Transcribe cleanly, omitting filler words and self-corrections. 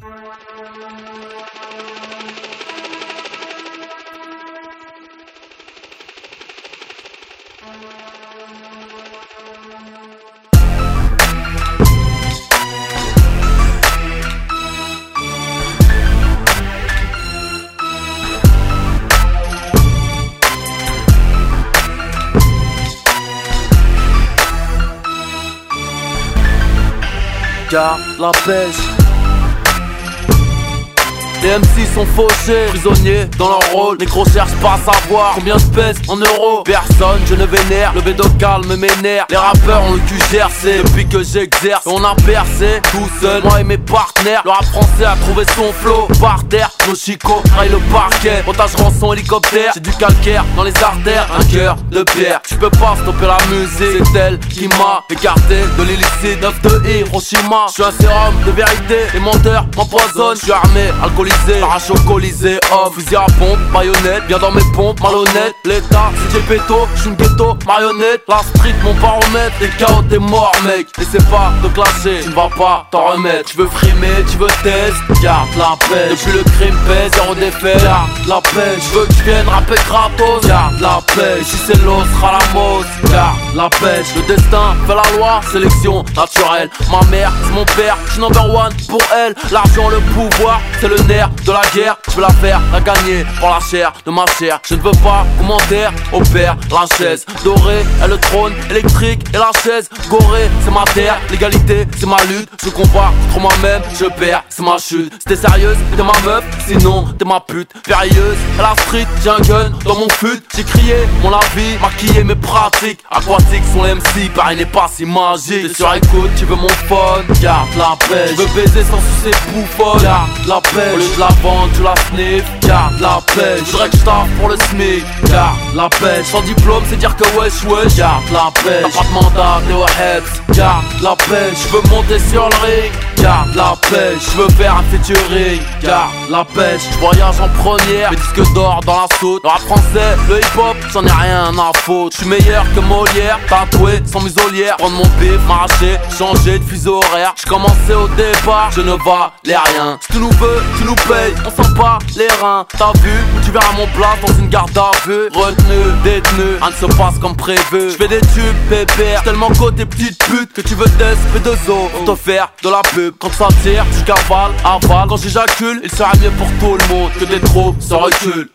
Garde la pêche. Les MC sont fauchés, prisonniers dans leur rôle. Négro cherche pas à savoir combien je pèse en euros. Personne, je ne vénère, le bédo calme mes nerfs. Les rappeurs ont le cul gercé depuis que j'exerce. On a percé tout seul, moi et mes partenaires. Le rap français a trouvé son flow. Par terre, nos chicots raillent le parquet. Otage rançon hélicoptère, j'ai du calcaire dans les artères. Un cœur de pierre, tu peux pas stopper la musique. C'est elle qui m'a écarté de l'illicite. 9 de Hiroshima, je suis un sérum de vérité. Les menteurs m'empoisonnent, je suis armé, alcoolisé. Arrache au colisée, homme, fusil à pompe, baïonnette, viens dans mes pompes, malhonnête. L'état, c'est Gepetto, j'suis une ghetto, marionnette. La street, mon baromètre, t'es KO, t'es mort mec. Essaie pas de clasher, tu ne vas pas t'en remettre. Tu veux frimer, tu veux test, garde la pêche. Depuis le crime pèse, zéro défait, garde la pêche. Je veux que tu viennes rapper gratos, garde la pêche. Si c'est l'os, sera la mose, garde la pêche. Le destin fait la loi, sélection naturelle. Ma mère, c'est mon père, j'suis number one pour elle. L'argent, le pouvoir, c'est le nerf de la guerre, je veux la faire, la gagner par la chair de ma chair. Je ne veux pas commentaire, opère la chaise dorée et le trône électrique et la chaise gorée. C'est ma terre, l'égalité, c'est ma lutte. Je combats contre moi-même, je perds, c'est ma chute. Si t'es sérieuse, t'es ma meuf, sinon t'es ma pute. Périlleuse, à la street, j'ai un gun dans mon fut. J'ai crié mon avis, maquillé mes pratiques. Aquatiques sont les MC, pareil n'est pas si magique. T'es sur écoute, tu veux mon phone, garde la pêche. Je veux baiser sans sucer bouffonne, garde la pêche. La vente, tu la sniff, garde la pêche. Je voudrais que je taffe pour le SMIC, garde la pêche. Sans diplôme, c'est dire que wesh, garde la pêche. T'as pas de mandat, t'es au heads, garde la pêche. Je veux monter sur le ring, garde la pêche. Je veux faire un featuring, garde la pêche. Je voyage en première, mes disques d'or dans la soute. Le rap français, le hip hop, j'en ai rien à foutre. Je suis meilleur que Molière, tatoué sans muselière. Prendre mon bif, m'arracher, changer de fuseau horaire. Je commençais au départ, je ne valais rien. Si tu nous veux, tu nous paye, on sent pas les reins. T'as vu, tu verras mon plat dans une garde à vue. Retenu, détenu, rien ne se passe comme prévu. J'fais des tubes, pépère, tellement côté petite pute que tu veux test P2O pour te faire de la pub. Quand ça tire, tu cavales, avale. Quand j'éjacule, il serait mieux pour tout le monde que des trop sans recul.